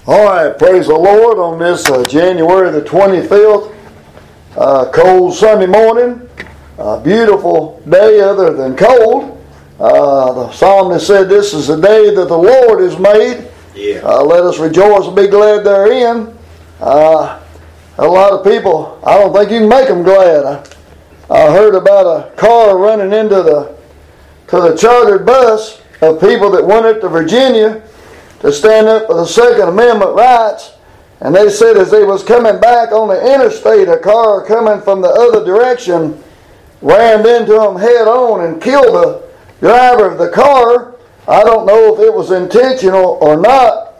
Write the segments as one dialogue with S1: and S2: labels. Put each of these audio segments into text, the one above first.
S1: All right, praise the Lord on this January the 25th, cold Sunday morning. Beautiful day other than cold. The psalmist said this is the day that the Lord has made. Let us rejoice and be glad therein. A lot of people, I don't think you can make them glad. I heard about a car running into the chartered bus of people that went up to Virginia to stand up for the Second Amendment rights. And they said as they was coming back on the interstate, a car coming from the other direction rammed into them head on and killed the driver of the car. I don't know if it was intentional or not,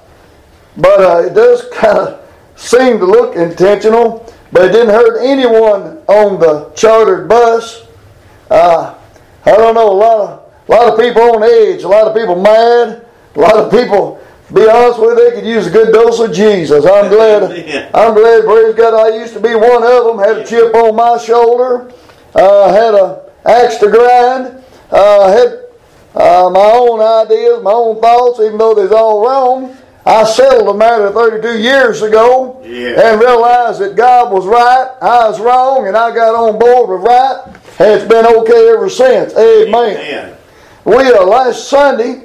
S1: but it does kind of seem to look intentional. But it didn't hurt anyone on the chartered bus. I don't know, a lot of people on edge, a lot of people mad, a lot of people, to be honest with you, they could use a good dose of Jesus. I'm glad, praise God, I used to be one of them, had a chip on my shoulder, had an axe to grind, had my own ideas, my own thoughts, even though they're all wrong. I settled the matter 32 years ago and realized that God was right, I was wrong, and I got on board with right, and it's been okay ever since. Amen. Last Sunday,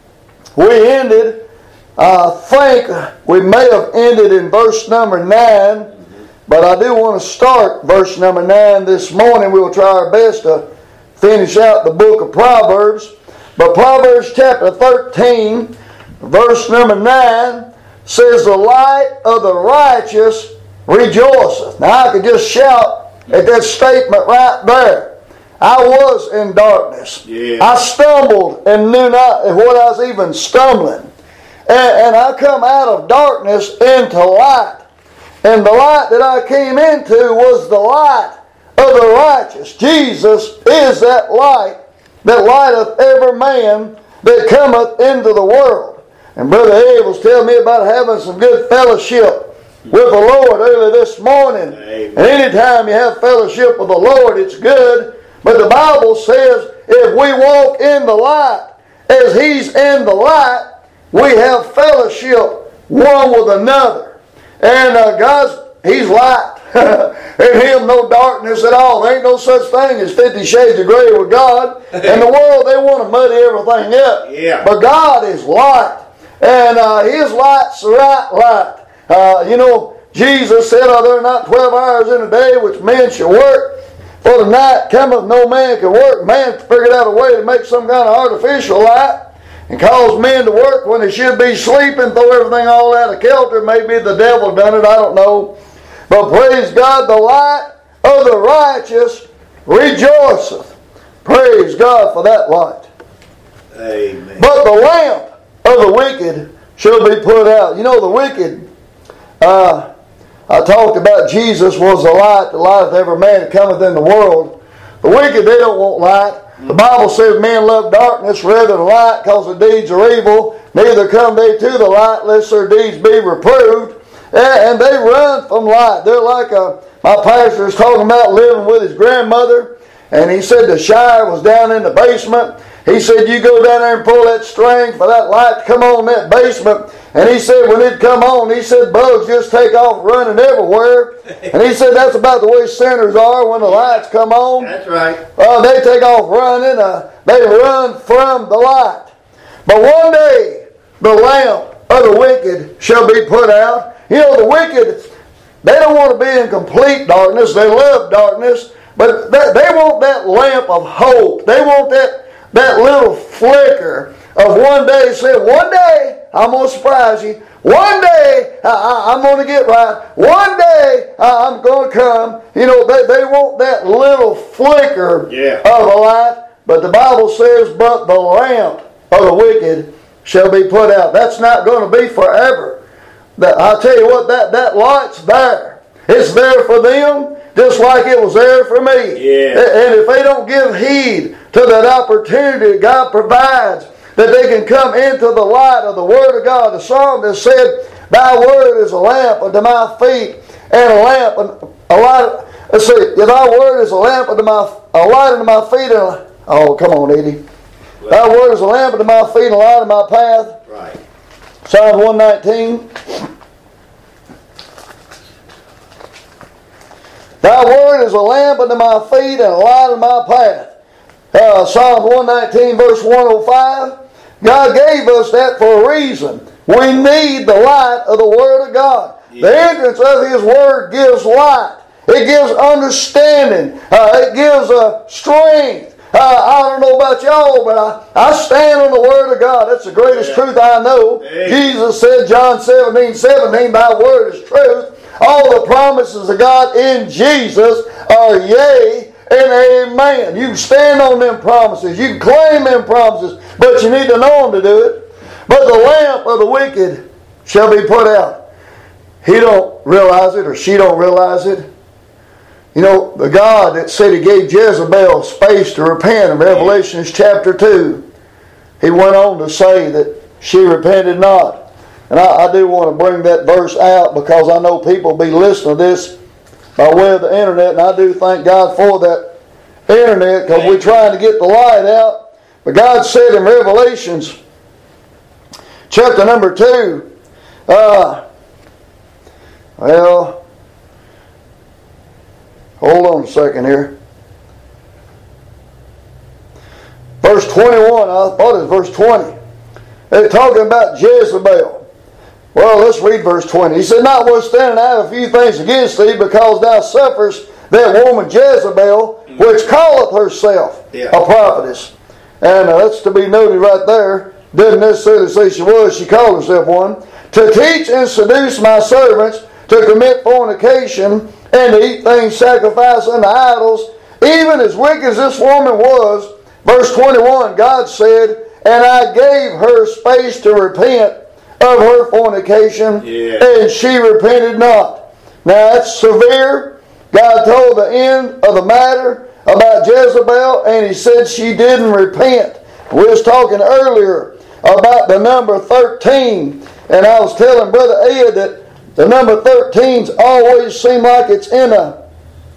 S1: we ended, I think we may have ended in verse number 9, but I do want to start verse number 9 this morning. We will try our best to finish out the book of Proverbs. But Proverbs chapter 13, verse number 9 says, "The light of the righteous rejoiceth." Now I could just shout at that statement right there. I was in darkness. I stumbled and knew not what I was even stumbling. And I come out of darkness into light. And the light that I came into was the light of the righteous. Jesus is that light that lighteth every man that cometh into the world. And Brother Ed was telling me about having some good fellowship with the Lord early this morning. Amen. And anytime you have fellowship with the Lord, it's good. But the Bible says if we walk in the light as He's in the light, we have fellowship one with another. And He's light. In Him no darkness at all. There ain't no such thing as 50 shades of gray with God. In the world they want to muddy everything up. But God is light. And His light's the right light. Jesus said, "Are there not 12 hours in a day which men should work? For the night cometh no man can work." Man figured out a way to make some kind of artificial light and cause men to work when they should be sleeping, throw everything all out of kilter. Maybe the devil done it, I don't know. But praise God, the light of the righteous rejoiceth. Praise God for that light. Amen. But the lamp of the wicked shall be put out. The wicked, I talked about Jesus was the light that lighteth every man that cometh in the world. The wicked, they don't want light. The Bible says men love darkness rather than light because the deeds are evil. Neither come they to the light lest their deeds be reproved. And they run from light. They're like my pastor is talking about living with his grandmother. And he said the Shire was down in the basement. He said, you go down there and pull that string for that light to come on in that basement. And he said, when it come on, he said, bugs just take off running everywhere. And he said, that's about the way sinners are when the lights come on.
S2: That's right.
S1: They take off running. They run from the light. But one day, the lamp of the wicked shall be put out. The wicked, they don't want to be in complete darkness. They love darkness. But they want that lamp of hope. They want that little flicker of one day. Say, one day I'm going to surprise you. One day I'm going to get right. One day I'm going to come. They want that little flicker of a light. But the Bible says, but the lamp of the wicked shall be put out. That's not going to be forever. I'll tell you what, that light's there. It's there for them just like it was there for me. And if they don't give heed to that opportunity that God provides, that they can come into the light of the Word of God. The psalmist said, "Thy Word is a lamp unto my feet, and a light." Let's see, "Thy Word is a lamp unto a light unto my feet, and oh, come on, Eddie. Thy Word is a lamp unto my feet, and a light unto my path."
S2: Right.
S1: Psalm 119. Thy word is a lamp unto my feet and a light unto my path. Psalm 119 verse 105. God gave us that for a reason. We need the light of the Word of God. Yeah. The entrance of His Word gives light. It gives understanding. It gives strength. I don't know about y'all, but I stand on the Word of God. That's the greatest truth I know. Yeah. Jesus said, John 17:17, Thy Word is truth. All the promises of God in Jesus are yea and amen. You can stand on them promises. You can claim them promises, but you need to know them to do it. But the lamp of the wicked shall be put out. He don't realize it, or she don't realize it. You know, the God that said He gave Jezebel space to repent in Revelation chapter 2, He went on to say that she repented not. And I do want to bring that verse out because I know people will be listening to this by way of the internet, and I do thank God for that internet because we're trying to get the light out. But God said in Revelations chapter number 2, hold on a second here. Verse 21, I thought it was verse 20. They're talking about Jezebel. Well, let's read verse 20. He said, Notwithstanding, I have a few things against thee, because thou sufferest that woman Jezebel, which calleth herself a prophetess. And that's to be noted right there. Didn't necessarily say she was, she called herself one. To teach and seduce my servants to commit fornication and to eat things sacrificed unto idols, even as wicked as this woman was. Verse 21, God said, And I gave her space to repent of her fornication, and she repented not. Now that's severe. God told the end of the matter about Jezebel, and He said she didn't repent. We was talking earlier about the number 13, and I was telling Brother Ed that the number 13's always seem like it's in a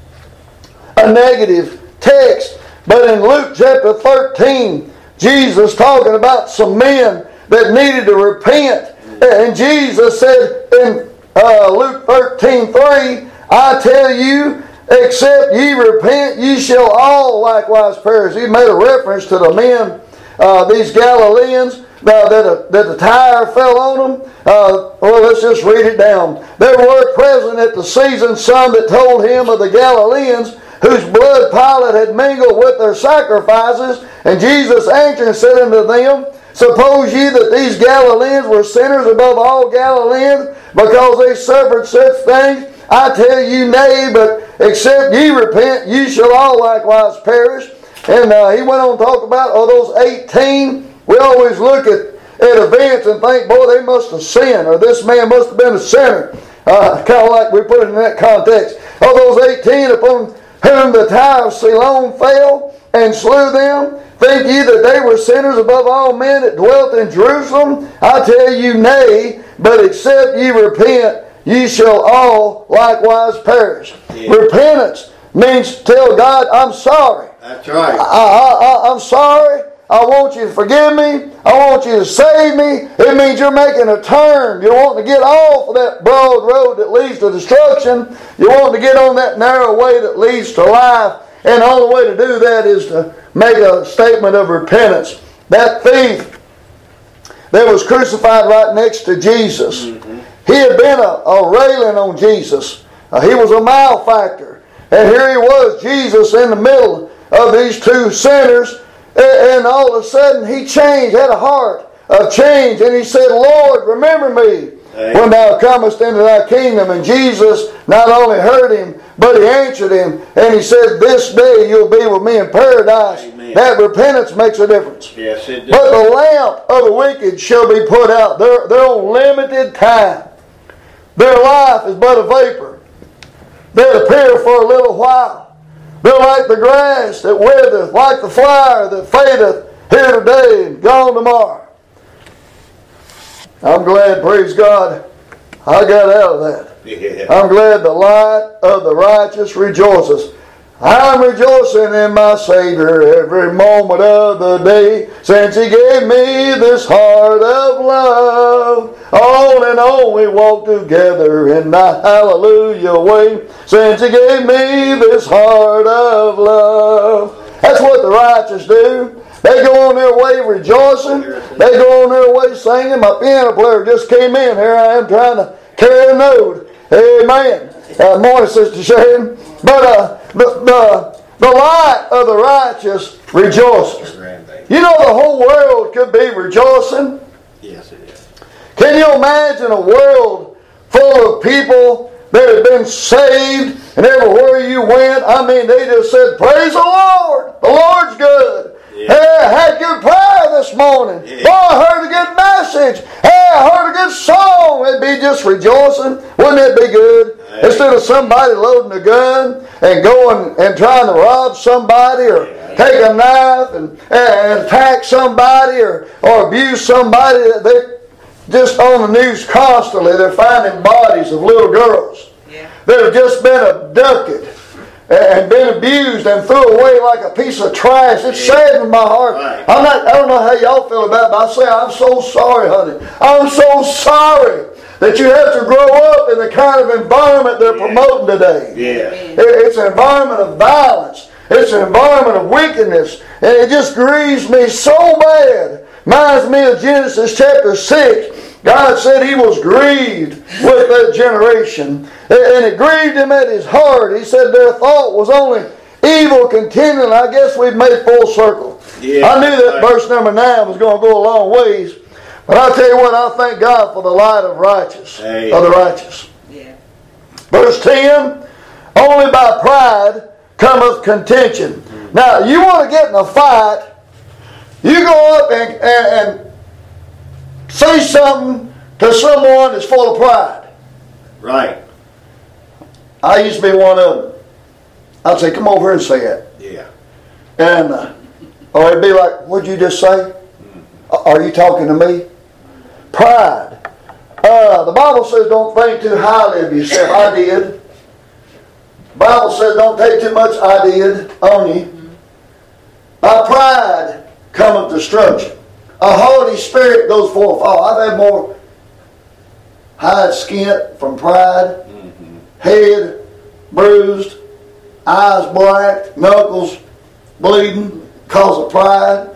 S1: negative text. But in Luke chapter 13, Jesus talking about some men that needed to repent. And Jesus said in Luke 13:3, I tell you, except ye repent, ye shall all likewise perish. He made a reference to the men, these Galileans, that the tire fell on them. Well, let's just read it down. There were present at the season some that told him of the Galileans, whose blood Pilate had mingled with their sacrifices. And Jesus answered and said unto them, Suppose ye that these Galileans were sinners above all Galileans, because they suffered such things? I tell you, nay, but except ye repent, ye shall all likewise perish. And he went on to talk about those 18. We always look at events and think, boy, they must have sinned, or this man must have been a sinner. Kind of like we put it in that context. Of those 18 upon whom the tower of Siloam fell and slew them, think ye that they were sinners above all men that dwelt in Jerusalem? I tell you, nay, but except ye repent, ye shall all likewise perish. Yeah. Repentance means tell God, I'm sorry.
S2: That's right.
S1: I'm sorry. I want you to forgive me. I want you to save me. It means you're making a turn. You're wanting to get off of that broad road that leads to destruction. You're wanting to get on that narrow way that leads to life. And the only way to do that is to make a statement of repentance. That thief that was crucified right next to Jesus, he had been a railing on Jesus. He was a malefactor. And here he was, Jesus, in the middle of these two sinners. And all of a sudden he changed, had a heart of change. And he said, Lord, remember me when thou comest into thy kingdom. And Jesus not only heard him, but he answered him. And he said, this day you'll be with me in paradise. Amen. That repentance makes a difference.
S2: Yes, it does.
S1: But the lamp of the wicked shall be put out. They're on limited time. Their life is but a vapor. They'll appear for a little while. They're like the grass that withereth, like the flower that fadeth here today and gone tomorrow. I'm glad, praise God, I got out of that. Yeah. I'm glad the light of the righteous rejoices. I'm rejoicing in my Savior every moment of the day, since He gave me this heart of love. On and on we walk together in the hallelujah way, since He gave me this heart of love. That's what the righteous do. They go on their way rejoicing. They go on their way singing. My piano player just came in. Here I am trying to carry a note. Amen. Morning, Sister Sharon. But the light of the righteous rejoices. You know the whole world could be rejoicing.
S2: Yes, it is.
S1: Can you imagine a world full of people that have been saved, and everywhere you went, I mean, they just said, praise the Lord. The Lord's good.
S2: Yeah.
S1: Hey, I had good prayer this morning.
S2: Yeah.
S1: Boy, I heard a good message. Hey, I heard a good song. It'd be just rejoicing. Wouldn't it be good? Hey. Instead of somebody loading a gun and going and trying to rob somebody or take a knife and attack somebody or abuse somebody, they're just on the news constantly. They're finding bodies of little girls that have just been abducted and been abused and threw away like a piece of trash. It saddens my heart.
S2: Right.
S1: I don't know how y'all feel about it, but I say I'm so sorry, honey. I'm so sorry that you have to grow up in the kind of environment they're promoting today.
S2: Yeah.
S1: It's an environment of violence. It's an environment of wickedness. And it just grieves me so bad. Reminds me of Genesis chapter 6. God said He was grieved with that generation. And it grieved Him at His heart. He said their thought was only evil continually. I guess we've made full circle.
S2: Yeah,
S1: I knew that verse number 9 was going to go a long ways. But I'll tell you what, I thank God for the light of the righteous. Yeah. Verse 10, only by pride cometh contention. Now, you want to get in a fight, you go up and say something to someone that's full of pride.
S2: Right.
S1: I used to be one of them. I'd say, come over here and say it.
S2: Yeah.
S1: And, or it'd be like, what'd you just say? Are you talking to me? Pride. The Bible says don't think too highly of yourself. I did. The Bible says don't take too much I did on you. By pride cometh destruction. A haughty spirit goes forth. Oh, I've had more hide skint from pride, head bruised, eyes black, knuckles bleeding because of pride.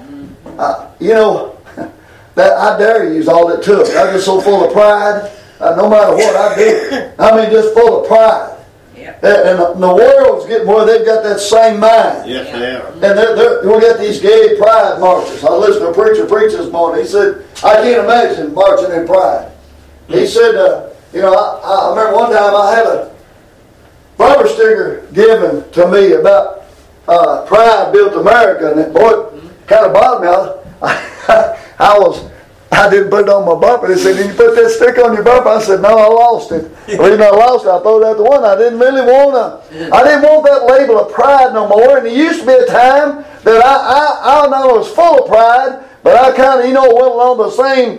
S1: That I dare use all it took. I get so full of pride, no matter what I do. I mean, just full of pride. Yep. And the world's getting where they've got that same mind.
S2: Yes, they are.
S1: And we got these gay pride marches. I listened to a preacher preach this morning. He said, I can't imagine marching in pride. He said, I remember one time I had a bumper sticker given to me about Pride Built America, and it, boy, kind of bothered me. I didn't put it on my bumper. They said, did you put that sticker on your bumper? I said, no, I lost it. The reason I lost it, I threw it out the window. I didn't want that label of pride no more. And there used to be a time that I was full of pride, but I kind of, went along the same,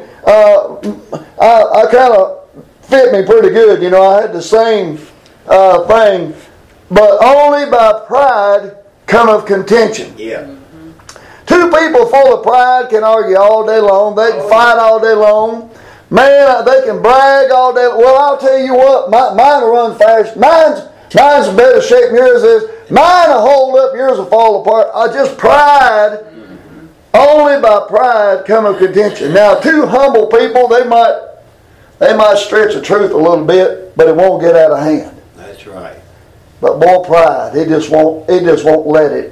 S1: I kind of fit me pretty good. I had the same thing. But only by pride cometh contention.
S2: Yeah.
S1: Two people full of pride can argue all day long. They can fight all day long. Man, they can brag all day. Well, I'll tell you what, mine will run fast. Mine's in better shape than yours is. Mine will hold up, yours will fall apart. Just pride. Only by pride cometh contention. Now, two humble people, they might stretch the truth a little bit, but it won't get out of hand.
S2: That's right.
S1: But boy, pride, it just won't let it.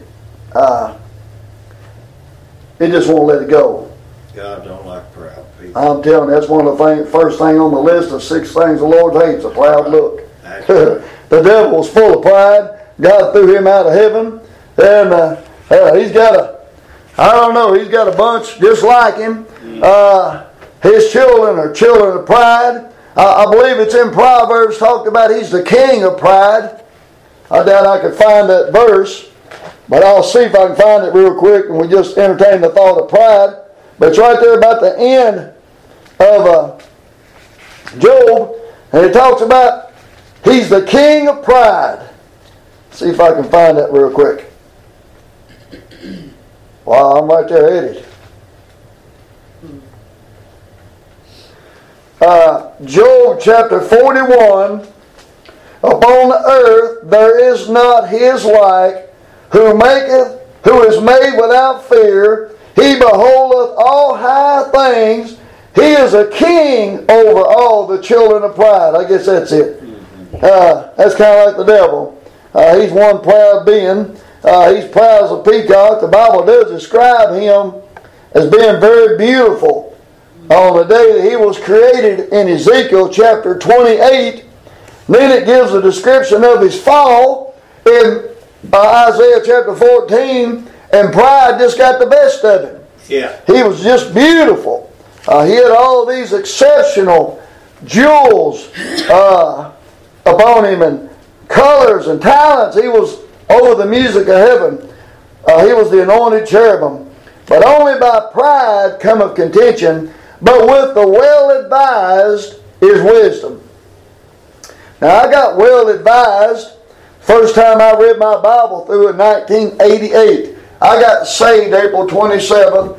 S1: It just won't let it go.
S2: God don't like proud people.
S1: I'm telling you, that's one of the first thing on the list of 6 things the Lord hates, a proud look.
S2: That's right.
S1: The devil was full of pride. God threw him out of heaven. And he's got a bunch just like him. His children are children of pride. I believe it's in Proverbs talked about he's the king of pride. I doubt I could find that verse. But I'll see if I can find it real quick, and we just entertain the thought of pride. But it's right there about the end of Job, and it talks about he's the king of pride. See if I can find that real quick. Wow, I'm right there headed. Job chapter 41. Upon the earth there is not his like, who is made without fear. He beholdeth all high things. He is a king over all the children of pride. I guess that's it. That's kind of like the devil. He's one proud being. He's proud as a peacock. The Bible does describe him as being very beautiful on the day that he was created in Ezekiel chapter 28. Then it gives a description of his fall in Isaiah chapter 14, and pride just got the best of him.
S2: Yeah.
S1: He was just beautiful. He had all these exceptional jewels upon him, and colors and talents. He was over the music of heaven. He was the anointed cherubim. But only by pride cometh contention, but with the well-advised is wisdom. Now, I got well-advised first time I read my Bible through in 1988. I got saved April 27th,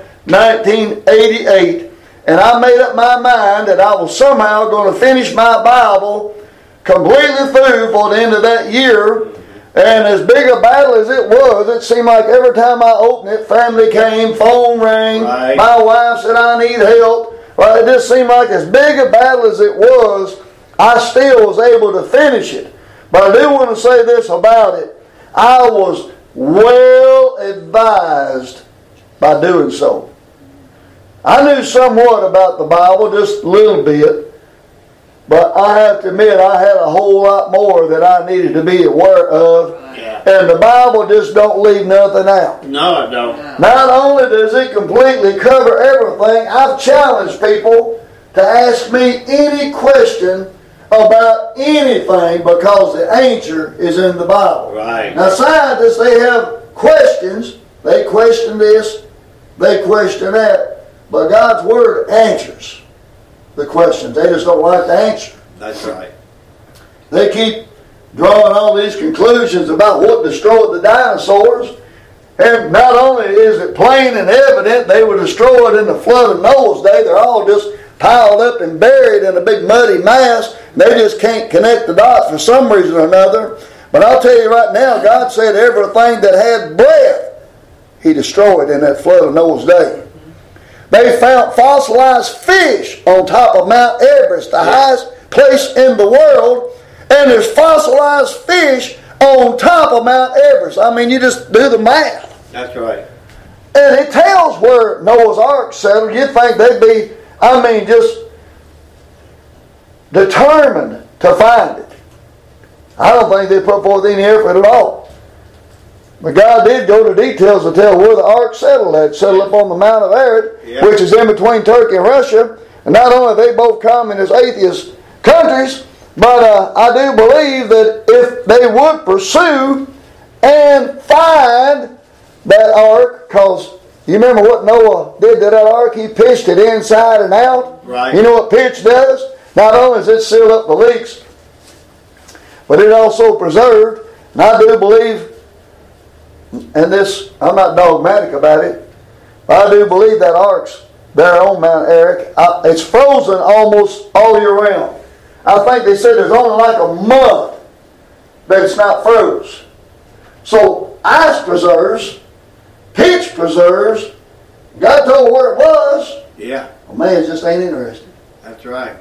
S1: 1988. And I made up my mind that I was somehow going to finish my Bible completely through for the end of that year. And as big a battle as it was, it seemed like every time I opened it, family came, phone rang,
S2: right.
S1: My wife said, I need help. Well, it just seemed like as big a battle as it was, I still was able to finish it. But I do want to say this about it. I was well advised by doing so. I knew somewhat about the Bible, just a little bit. But I have to admit, I had a whole lot more that I needed to be aware of.
S2: Yeah.
S1: And the Bible just don't leave nothing out.
S2: No, it don't.
S1: Not only does it completely cover everything, I've challenged people to ask me any question about anything because the answer is in the Bible.
S2: Right.
S1: Now scientists, they have questions. They question this, they question that. But God's Word answers the questions. They just don't like the answer.
S2: That's right.
S1: They keep drawing all these conclusions about what destroyed the dinosaurs. And not only is it plain and evident they were destroyed in the flood of Noah's day, they're all just piled up and buried in a big muddy mass. They just can't connect the dots for some reason or another. But I'll tell you right now, God said everything that had breath, He destroyed in that flood of Noah's day. They found fossilized fish on top of Mount Everest, the highest place in the world. And there's fossilized fish on top of Mount Everest. I mean, you just do the math.
S2: That's right.
S1: And it tells where Noah's Ark settled. You'd think they'd be, just determined to find it. I don't think they put forth any effort at all. But God did go to details to tell where the ark settled at. It settled up on the Mount of Ararat, which is in between Turkey and Russia. And not only are they both communist atheist countries, but I do believe that if they would pursue and find that ark, because you remember what Noah did to that ark? He pitched it inside and out.
S2: Right.
S1: You know what pitch does? Not only does it seal up the leaks, but it also preserved. And I do believe, and this, I'm not dogmatic about it, but I do believe that ark's there on Mount Ararat. It's frozen almost all year round. I think they said there's only like a month that it's not froze. So ice preserves, pitch preserves. God told where it was.
S2: Yeah.
S1: Well, man just ain't interested.
S2: That's right.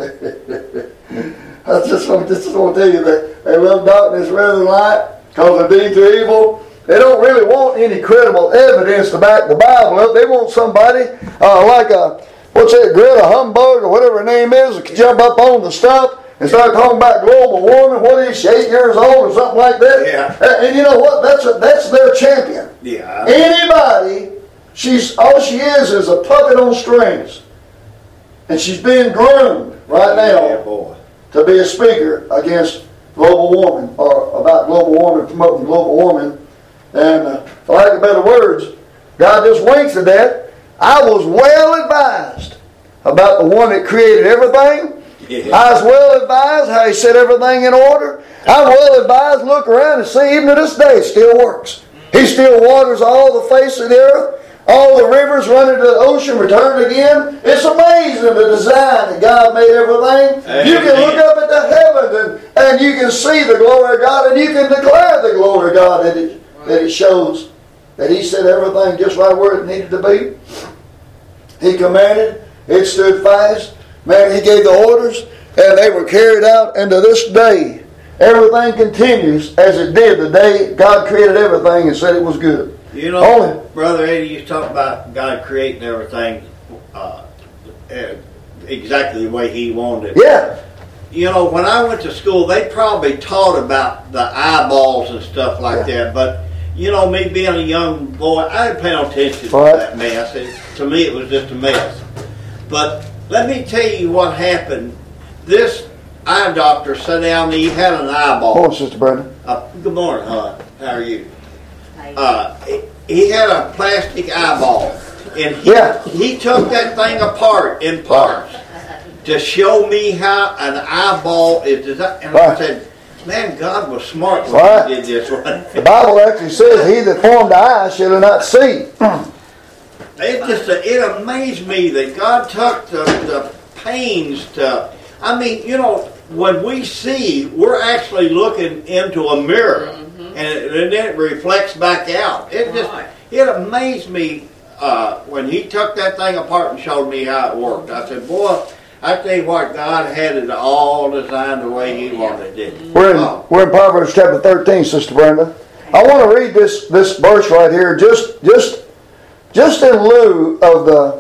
S1: I just want to tell you that they love darkness rather than light because their deeds are evil. They don't really want any credible evidence to back the Bible up. They want somebody like Greta Humbug or whatever her name is, that can jump up on the stump and start talking about global warming. What is she, 8 years old or something like that?
S2: Yeah.
S1: And you know what? That's their champion.
S2: Yeah.
S1: Anybody, all she is a puppet on strings. And she's being groomed right now
S2: Yeah, boy.
S1: to be a speaker against global warming or about global warming, promoting global warming. And for lack of better words, God just winks at that. I was well advised about the one that created everything.
S2: Yeah.
S1: I was well advised how He set everything in order. I'm well advised to look around and see even to this day it still works. He still waters all the face of the earth. All the rivers run into the ocean, return again. It's amazing the design that God made everything. Amen. You can look up at the heavens and you can see the glory of God, and you can declare the glory of God that it shows that He set everything just right where it needed to be. He commanded, it stood fast. Man, He gave the orders, and they were carried out. And to this day, everything continues as it did the day God created everything and said it was good.
S2: You know, Brother Eddie, you talk about God creating everything exactly the way He wanted it.
S1: Yeah.
S2: You know, when I went to school, they probably taught about the eyeballs and stuff like that. But, you know, me being a young boy, I didn't pay no attention to that mess. To me, it was just a mess. But let me tell you what happened. This eye doctor sat down and he had an eyeball.
S1: Good morning, Sister Brenda.
S2: Good morning, hon. How are you? He had a plastic eyeball, and he took that thing apart in parts to show me how an eyeball is designed. And I said, man, God was smart when He did this one.
S1: The Bible actually says, He that formed the eye shall not see.
S2: It amazed me that God took the pains to, I mean, you know, when we see, we're actually looking into a mirror. And then it reflects back out. It amazed me when He took that thing apart and showed me how it worked. I said, boy, I tell you what, God had it all designed the way He wanted it.
S1: We're in Proverbs chapter 13, Sister Brenda. I want to read this verse right here, just in lieu of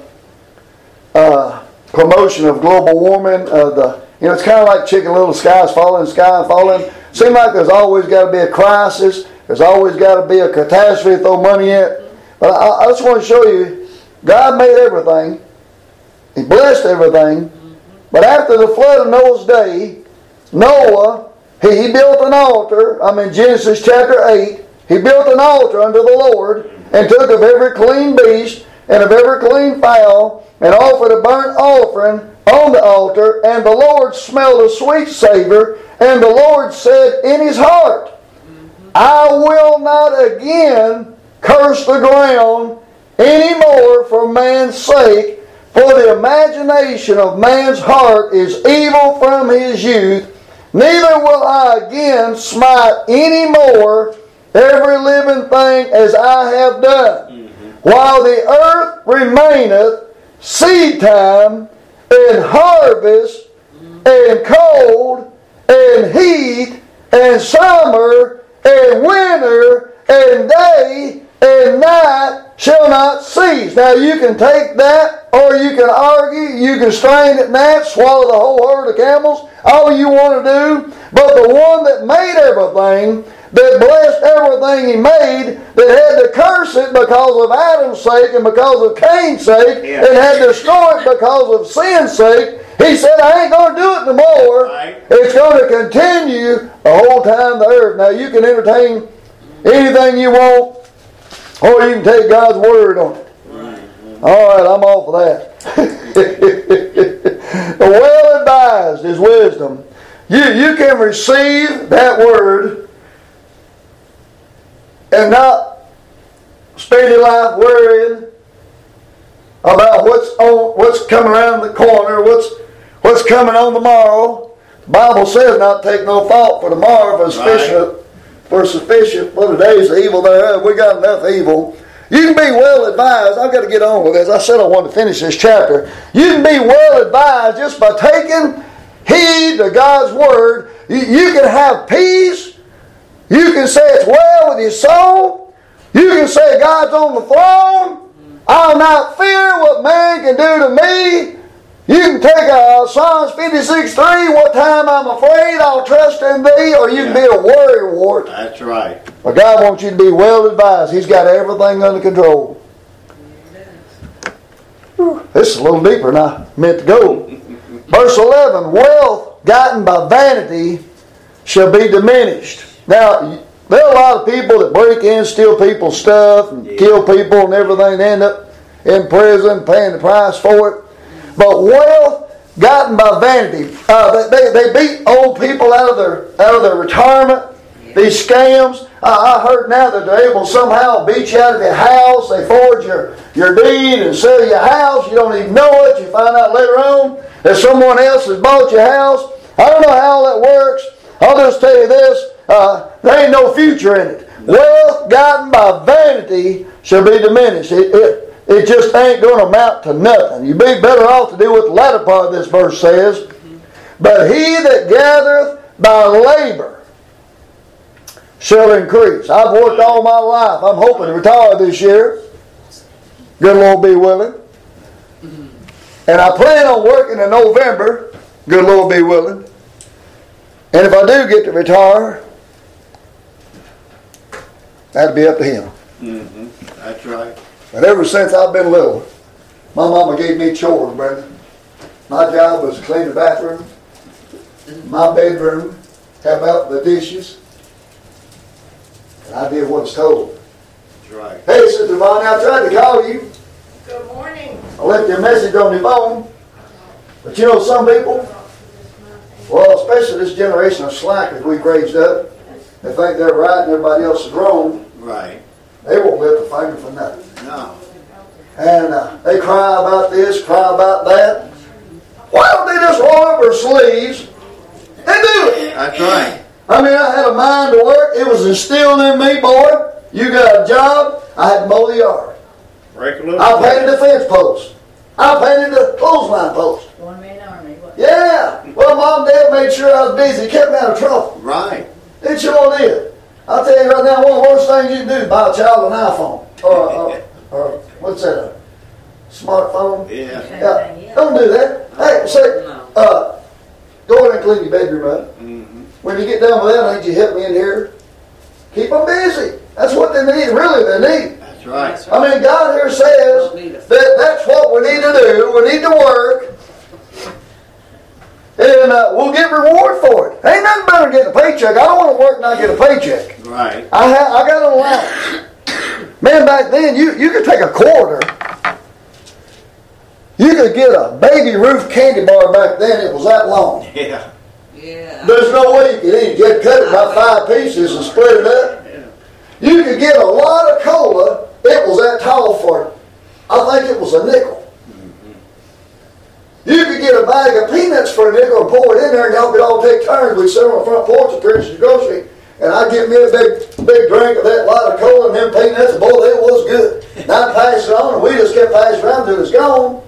S1: the promotion of global warming. It's kind of like Chicken Little, sky's falling, sky falling. Seems like there's always got to be a crisis. There's always got to be a catastrophe to throw money at. But I just want to show you, God made everything. He blessed everything. But after the flood of Noah's day, Noah, he built an altar. I'm in Genesis chapter 8. He built an altar unto the Lord and took of every clean beast and of every clean fowl and offered a burnt offering on the altar. And the Lord smelled a sweet savor. And the Lord said in His heart, I will not again curse the ground any more for man's sake, for the imagination of man's heart is evil from his youth. Neither will I again smite any more every living thing as I have done. While the earth remaineth, seed time and harvest and cold and heat and summer and winter and day and night shall not cease. Now you can take that, or you can argue, you can strain at gnats, swallow the whole herd of camels, all you want to do. But the one that made everything, that blessed everything He made, that had to curse it because of Adam's sake and because of Cain's sake, and had to destroy it because of sin's sake, He said, I ain't going to do it no more. Right. It's going to continue the whole time the earth. Now, you can entertain anything you want, or you can take God's word on it. Right. All right, I'm off of that. Well advised is wisdom. You can receive that word and not spend your life worrying about what's coming around the corner, what's coming on tomorrow. The Bible says not take no thought for tomorrow, for sufficient for the days of evil thereof. We got enough evil. You can be well advised. I've got to get on with this. I said I wanted to finish this chapter. You can be well advised just by taking heed to God's word. You can have peace. You can say it's well with your soul. You can say God's on the throne. I'll not fear what man can do to me. You can take Psalms 56:3, what time I'm afraid I'll trust in thee, or you can be a worrywart.
S2: That's right.
S1: But God wants you to be well advised. He's got everything under control. This is a little deeper than I meant to go. Verse 11, wealth gotten by vanity shall be diminished. Now, there are a lot of people that break in, steal people's stuff, and kill people and everything, and end up in prison paying the price for it. But wealth gotten by vanity. They beat old people out of their retirement. These scams. I heard now that they're able to somehow beat you out of your house. They forge your deed and sell your house. You don't even know it. You find out later on that someone else has bought your house. I don't know how that works. I'll just tell you this. There ain't no future in it. Wealth gotten by vanity shall be diminished. It just ain't going to amount to nothing. You'd be better off to do what the latter part of this verse says. But he that gathereth by labor shall increase. I've worked all my life. I'm hoping to retire this year. Good Lord be willing. And I plan on working in November. Good Lord be willing. And if I do get to retire, that'll be up to Him.
S2: Mm-hmm. That's right.
S1: But ever since I've been little, my mama gave me chores, brother. My job was to clean the bathroom, my bedroom, help out the dishes. And I did what was told.
S2: That's right.
S1: Hey, Sister Bonnie, I tried to call you.
S3: Good morning.
S1: I left you a message on your phone. But you know some people, well, especially this generation of slackers we've raised up, they think they're right and everybody else is wrong.
S2: Right.
S1: They won't lift a finger for nothing.
S2: No.
S1: And they cry about this, cry about that. Why don't they just roll up their sleeves and do it?
S2: That's right.
S1: I mean, I had a mind to work. It was instilled in me, boy. You got a job. I had to mow the yard.
S2: Break a little.
S1: I painted the fence post. I painted the clothesline post.
S3: One-man army. What?
S1: Yeah. Well, Mom and Dad made sure I was busy. Kept me out of trouble.
S2: Right.
S1: It sure did. I'll tell you right now, one of the worst things you can do is buy a child an iPhone. Or what's that, a smartphone?
S2: Yeah.
S1: Don't do that. Hey, say, go in and clean your bedroom up.
S2: Mm-hmm.
S1: When you get done with that, I need you to help me in here. Keep them busy. That's what they need. Really, they need.
S2: That's right.
S1: I mean, God here says that that's what we need to do. We need to work. And we'll get reward for it. Ain't nothing better than getting a paycheck. I don't want to work and not get a paycheck.
S2: Right.
S1: I got an allowance. Man, back then, you could take a quarter. You could get a Baby Ruth candy bar back then. It was that long.
S2: Yeah.
S1: There's no way you could eat. You'd cut it by 5 pieces and split it up. You could get a lot of cola. It was that tall for, I think it was a nickel. You could get a bag of peanuts for a nickel and pour it in there, and y'all could all take turns. We'd sit on the front porch at Christian's Grocery, and I'd get me a big drink of that lot of cola and them peanuts, and boy, it was good. And I'd pass it on, and we just kept passing around until it's gone.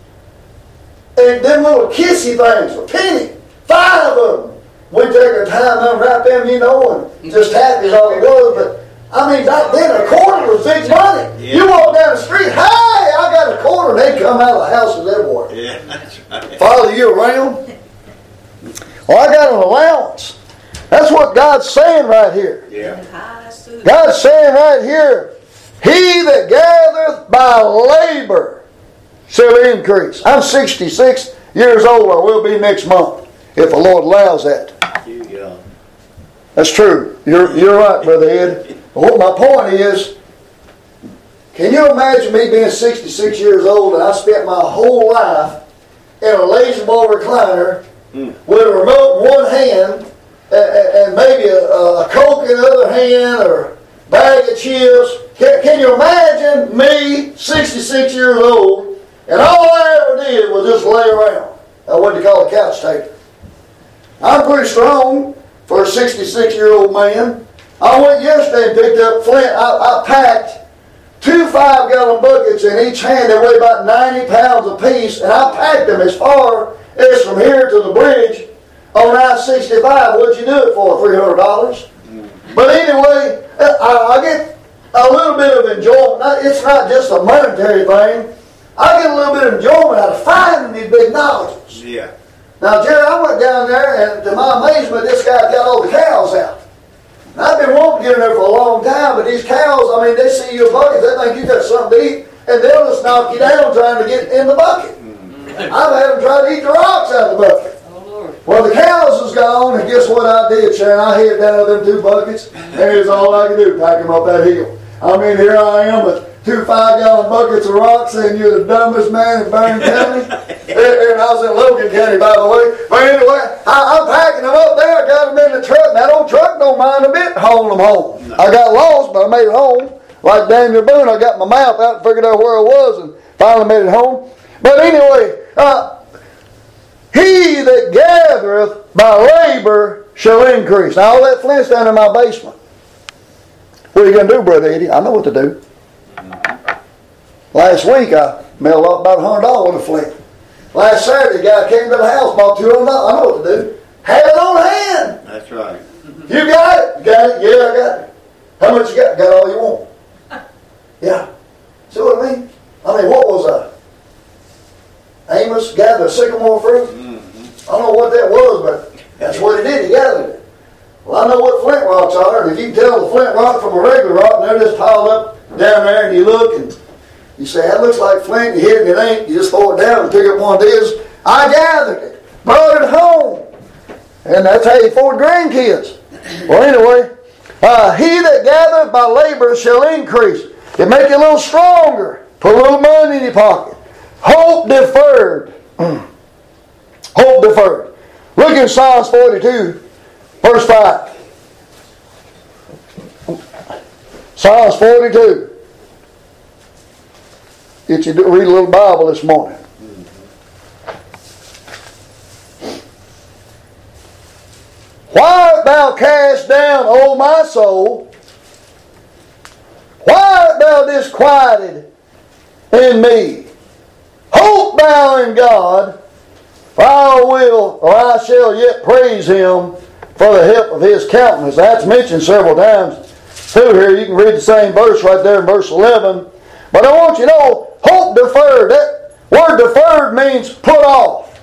S1: And them little kissy things were penny. 5 of them. We'd take our time and unwrap them, and just happy as all it was. But, I mean, back then, a quarter was big money. Yeah. You walk down the street, hey, I got a quarter, and they'd come out of the houses everywhere.
S2: Yeah, that's right.
S1: Follow you around. Well, I got an allowance. That's what God's saying right here.
S2: Yeah.
S1: God's saying right here, he that gathereth by labor shall increase. I'm 66 years old, or will be next month, if the Lord allows that.
S2: You go.
S1: That's true. You're right, Brother Ed. But what my point is, can you imagine me being 66 years old and I spent my whole life in a La-Z-Boy recliner with a remote in one hand and maybe a Coke in the other hand or a bag of chips? Can you imagine me, 66 years old, and all I ever did was just lay around? That's what they call a couch taker. I'm pretty strong for a 66-year-old man. I went yesterday and picked up Flint. I packed 2 5-gallon buckets in each hand. They weigh about 90 pounds apiece, and I packed them as far as from here to the bridge on I-65. What'd you do it for? $300. But anyway, I get a little bit of enjoyment. It's not just a monetary thing. I get a little bit of enjoyment out of finding these big nodules.
S2: Yeah.
S1: Now, Jerry, I went down there, and to my amazement, this guy got all the cows out. And I've been wanting to get in there for a long time, but these cows, I mean, they see you a bucket, they think you got something to eat, and they'll just knock you down trying to get in the bucket. I've had them try to eat the rocks out of the bucket. Well, the cows is gone, and guess what I did, Sharon? I hid down with them 2 buckets, and it's all I could do, pack them up that hill. I mean, here I am with 2 5-gallon buckets of rocks saying you're the dumbest man in Barron County. And I was in Logan County, by the way. But anyway, I'm packing them up there. I got them in the truck. That old truck don't mind a bit hauling them home. No. I got lost, but I made it home. Like Daniel Boone, I got my map out and figured out where I was and finally made it home. But anyway, he that gathereth by labor shall increase. Now all that flint's down in my basement. What are you going to do, Brother Eddie? I know what to do. Last week I mailed off about $100 with a flint. Last Saturday, a guy came to the house, bought $200. I know what to do. Have it on hand.
S2: That's right.
S1: You got it? Got it? Yeah, I got it. How much you got? Got all you want. Yeah. See what I mean? I mean, what was Amos gathered sycamore fruit? I don't know what that was, but that's what he did. He gathered it. Well, I know what flint rocks are, and if you can tell the flint rock from a regular rock, and they're just piled up down there, and you look, and you say, that looks like flint, you hit it, and it ain't. You just throw it down and pick up one of these. I gathered it, brought it home, and that's how you afford grandkids. Well, anyway, he that gathereth by labor shall increase. It make you a little stronger. Put a little money in your pocket. Hope deferred. Hope deferred. Look in Psalms 42, verse 5. Psalms 42. Get you to read a little Bible this morning. Why art thou cast down, O my soul? Why art thou disquieted in me? Hope thou in God, for I shall yet praise Him for the help of His countenance. That's mentioned several times through here. You can read the same verse right there in verse 11. But I want you to know, hope deferred. That word deferred means put off.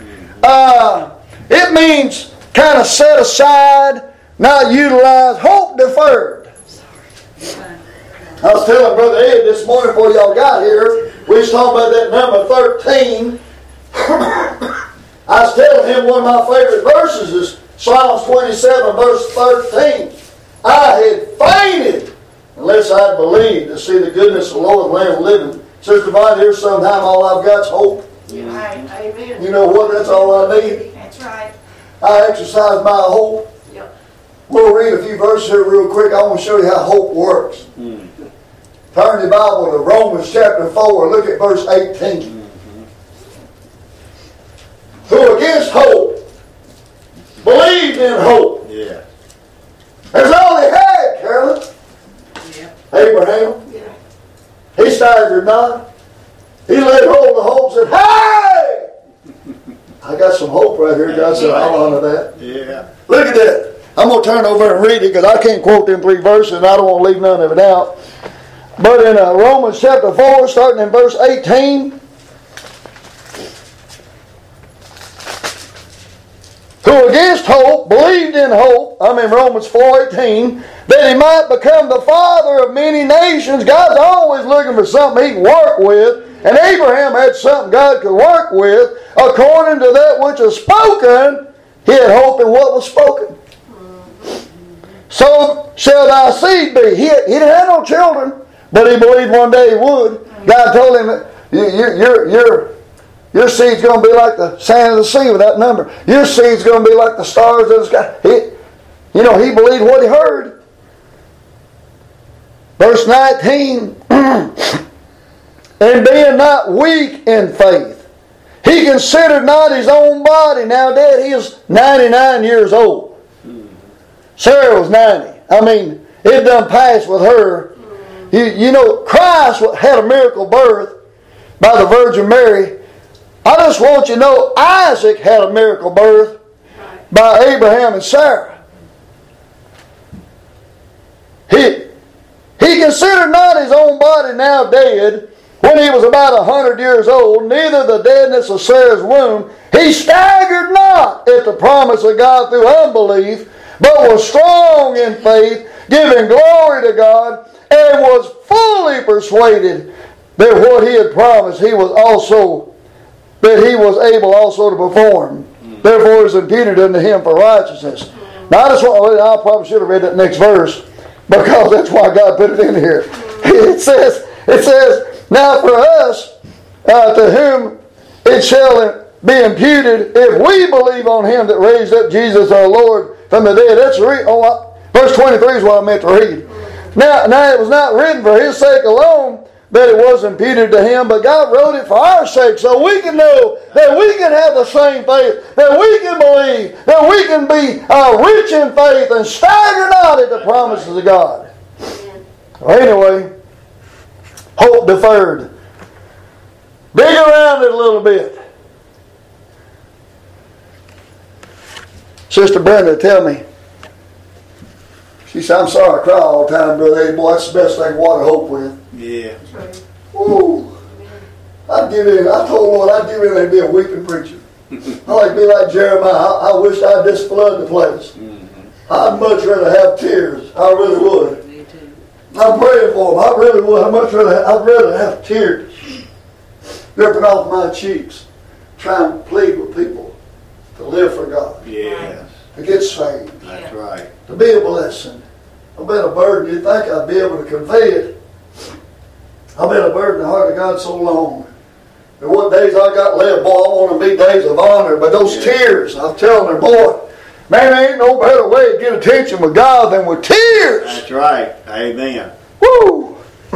S1: It means kind of set aside, not utilized. Hope deferred. I was telling Brother Ed this morning before y'all got here, we was talking about that number 13. I was telling him one of my favorite verses is Psalms 27 verse 13. I had fainted unless I'd believed to see the goodness of the Lord in the land of living. Sister Vine, here's sometime all I've got is hope.
S3: Right. Amen.
S1: You know what? That's all I need.
S3: That's right.
S1: I exercise my hope.
S3: Yep.
S1: We'll read a few verses here real quick. I want to show you how hope works. Turn your Bible to Romans chapter 4. Look at verse 18. Who against hope believed in hope.
S2: Yeah.
S1: That's all he had, Carolyn.
S3: Yeah.
S1: Abraham.
S3: Yeah.
S1: He staggered not. He laid hold of the hope and said, hey! I got some hope right here. God said, I'll honor that.
S2: Yeah.
S1: Look at that. I'm going to turn over and read it because I can't quote them 3 verses and I don't want to leave none of it out. But in Romans chapter 4, starting in verse 18, who against hope believed in hope, Romans 4:18, that he might become the father of many nations. God's always looking for something he can work with, and Abraham had something God could work with. According to that which is spoken, he had hope in what was spoken. So shall thy seed be. He didn't have no children, but he believed one day he would. God told him that your seed's going to be like the sand of the sea without number. Your seed's going to be like the stars of the sky. He believed what he heard. Verse 19, and being not weak in faith, he considered not his own body. Now dead, he is 99 years old. Sarah was 90. It done passed with her. Christ had a miracle birth by the Virgin Mary. I just want you to know Isaac had a miracle birth by Abraham and Sarah. He considered not his own body now dead when he was about 100 years old, neither the deadness of Sarah's womb. He staggered not at the promise of God through unbelief, but was strong in faith, giving glory to God, and was fully persuaded that what he had promised he was able also to perform. Therefore it is imputed unto him for righteousness. Now I probably should have read that next verse, because that's why God put it in here. It says It says, now for us, to whom it shall be imputed, if we believe on him that raised up Jesus our Lord from the dead. That's verse 23 is what I meant to read. Now it was not written for his sake alone that it was imputed to him, but God wrote it for our sake, so we can know that we can have the same faith, that we can believe, that we can be rich in faith and stagger not at the promises of God. Well, anyway, hope deferred. Dig around it a little bit. Sister Brenda, tell me. She said, I'm sorry I cry all the time, Brother Eddie. Boy, that's the best thing water hope with.
S2: Yeah.
S1: Ooh. I told Lord I'd give anything to be a weeping preacher. I like to be like Jeremiah. I wish I'd just flood the place. I'd much rather have tears. I really would.
S3: Me too.
S1: I'm praying for them. I really would. I'd rather have tears dripping off my cheeks, trying to plead with people to live for God,
S2: Yes.
S1: to get saved,
S2: That's right.
S1: to be a blessing. I've been a burden. You'd think I'd be able to convey it. I've been a burden in the heart of God so long. And what days I got left, boy, I want to be days of honor. But those tears, I'm telling her, boy, man, there ain't no better way to get attention with God than with tears.
S2: That's right. Amen.
S1: Woo!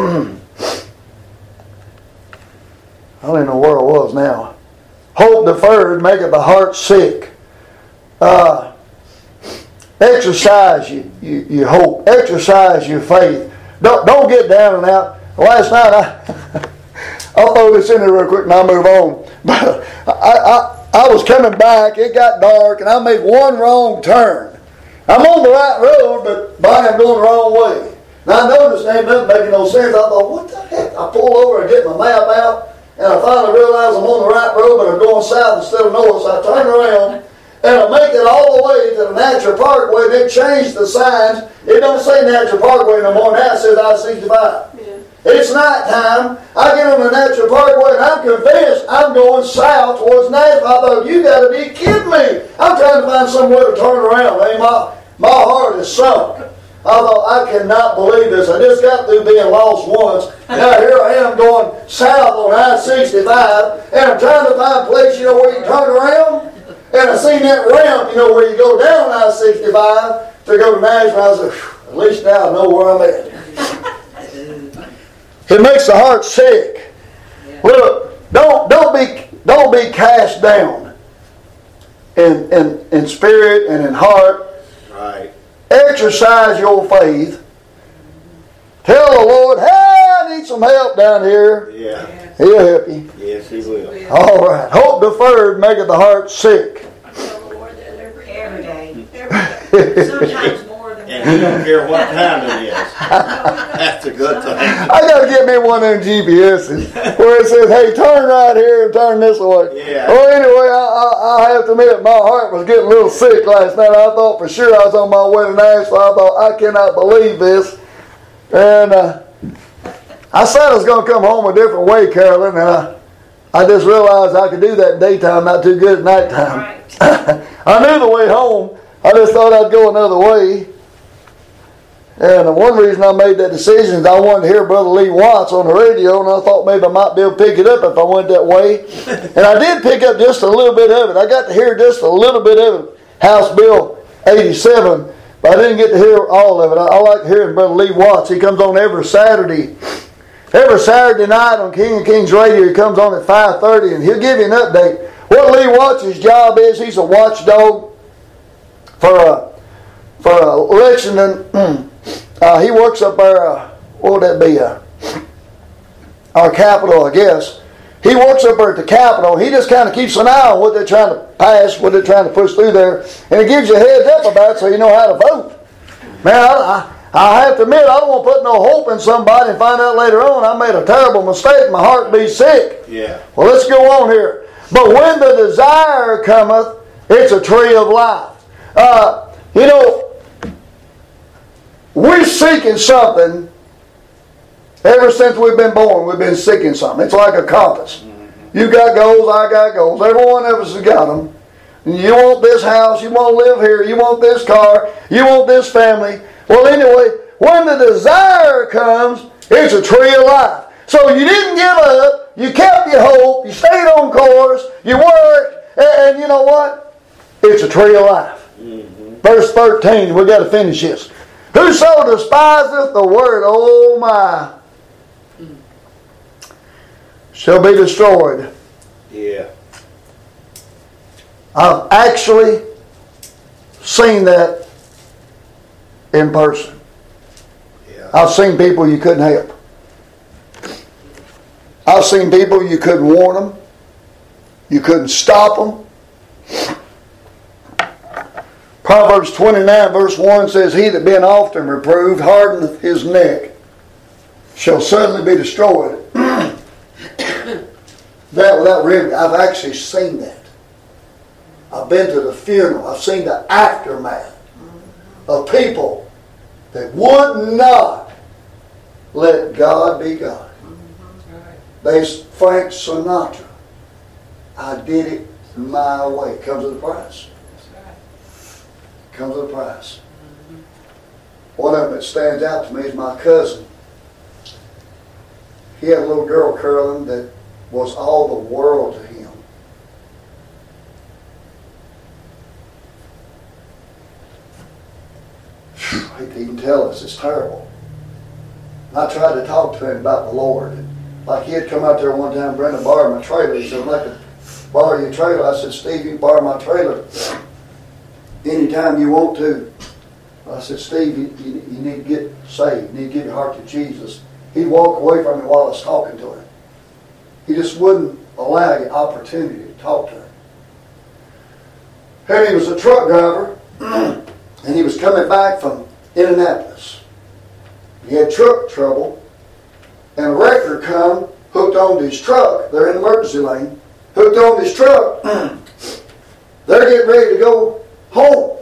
S1: I don't even know where I was now. Hope deferred maketh the heart sick. Exercise your hope. Exercise your faith. Don't get down and out. Last night, I'll throw this in there real quick and I'll move on. But I was coming back. It got dark and I made one wrong turn. I'm on the right road, but Bonnie, I'm going the wrong way. Now I noticed it ain't nothing making no sense. I thought, what the heck? I pull over and get my map out. And I finally realized I'm on the right road, but I'm going south instead of north. So I turn around and I make it all the way to the Natural Parkway. They changed the signs. It don't say Natural Parkway no more. Now it says I-65.
S3: Yeah.
S1: It's night time. I get on the Natural Parkway and I'm convinced I'm going south towards Nashville. I thought, you got to be kidding me. I'm trying to find somewhere to turn around. Man, my heart is sunk. I thought, I cannot believe this. I just got through being lost once. Now here I am going south on I-65, and I'm trying to find a place, where you can turn around. And I seen that ramp, where you go down I-65 to go to Nashville. I said, at least now I know where I'm at. It makes the heart sick.
S3: Yeah.
S1: Look, don't be cast down in spirit and in heart.
S2: Right.
S1: Exercise your faith. Tell the Lord, hey, I need some help down here.
S2: Yeah.
S1: He'll help you.
S2: Yes, He will.
S1: All right. Hope deferred maketh the heart sick.
S3: I tell the Lord that every day. Every day. Sometimes more than
S2: And He don't care what time it is. That's a good thing.
S1: I got to get me one of them GPSs where it says, hey, turn right here and turn this way.
S2: Yeah.
S1: Well, anyway, I have to admit, my heart was getting a little sick last night. I thought for sure I was on my way to Nashville. I thought, I cannot believe this. And I said I was going to come home a different way, Carolyn, and I just realized I could do that in daytime, not too good at nighttime.
S3: Right.
S1: I knew the way home. I just thought I'd go another way. And one reason I made that decision is I wanted to hear Brother Lee Watts on the radio, and I thought maybe I might be able to pick it up if I went that way. And I did pick up just a little bit of it. I got to hear just a little bit of it, House Bill 87, but I didn't get to hear all of it. I like hearing Brother Lee Watts. He comes on every Saturday night on King of Kings Radio. He comes on at 5:30, and he'll give you an update. What Lee Watts' job is, he's a watchdog for election. He works up there, what would that be? Our Capitol, I guess. He works up there at the Capitol. He just kind of keeps an eye on what they're trying to pass, what they're trying to push through there, and it gives you a heads up about it so you know how to vote. Man, I have to admit, I don't want to put no hope in somebody and find out later on I made a terrible mistake. My heart be sick.
S2: Yeah.
S1: Well, let's go on here. But when the desire cometh, it's a tree of life. We're seeking something ever since we've been born. We've been seeking something. It's like a compass. You got goals, I got goals. Every one of us has got them. You want this house, you want to live here, you want this car, you want this family. Well, anyway, when the desire comes, it's a tree of life. So you didn't give up. You kept your hope. You stayed on course. You worked. And you know what? It's a tree of life. Mm-hmm. Verse 13. We've got to finish this. Whoso despiseth the word, oh my, shall be destroyed.
S2: Yeah.
S1: I've actually seen that in person.
S2: Yeah.
S1: I've seen people you couldn't help. I've seen people you couldn't warn them. You couldn't stop them. Proverbs 29 verse 1 says, He that being often reproved hardeneth his neck shall suddenly be destroyed. That without remedy. I've actually seen that. I've been to the funeral. I've seen the aftermath of people that would not let God be God. There's Frank Sinatra. I did it my way. It comes with a price. It comes with a price. One of them that stands out to me is my cousin. He had a little girl, Curlin, that was all the world to him. He can even tell us it's terrible. I tried to talk to him about the Lord. Like he had come out there one time, Brenda borrowed my trailer. He said, I'd like to borrow your trailer. I said, Steve, you can borrow my trailer anytime you want to. I said, Steve, you need to get saved. You need to give your heart to Jesus. He'd walk away from me while I was talking to him. He just wouldn't allow you opportunity to talk to him. And he was a truck driver, and he was coming back from Indianapolis. He had truck trouble, and a wrecker come, hooked onto his truck. They're in the emergency lane. Hooked onto his truck. They're getting ready to go home.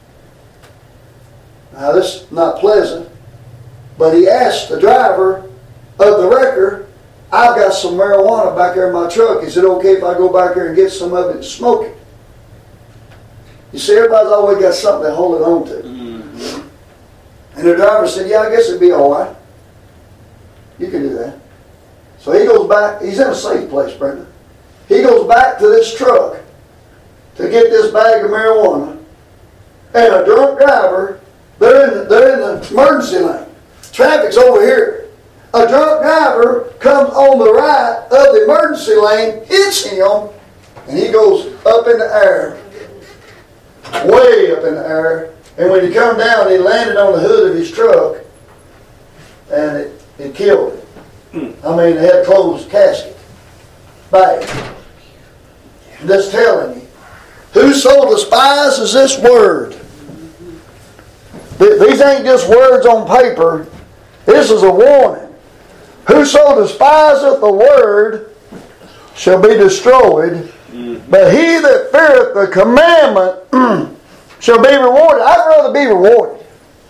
S1: Now this is not pleasant, but he asked the driver of the wrecker, I've got some marijuana back there in my truck. Is it okay if I go back there and get some of it and smoke it? You see, everybody's always got something to hold it on to. Mm-hmm. And the driver said, yeah, I guess it'd be all right. You can do that. So he goes back. He's in a safe place, Brenda. He goes back to this truck to get this bag of marijuana. And a drunk driver, they're in the emergency lane. Traffic's over here. A drunk driver comes on the right of the emergency lane, hits him, and he goes up in the air. Way up in the air. And when he come down, he landed on the hood of his truck, and it killed him. I mean, they had to close the casket. Bang. I'm just telling you. Whoso despises this word. These ain't just words on paper. This is a warning. Whoso despiseth the word shall be destroyed, but he that feareth the commandment shall be rewarded. I'd rather be rewarded.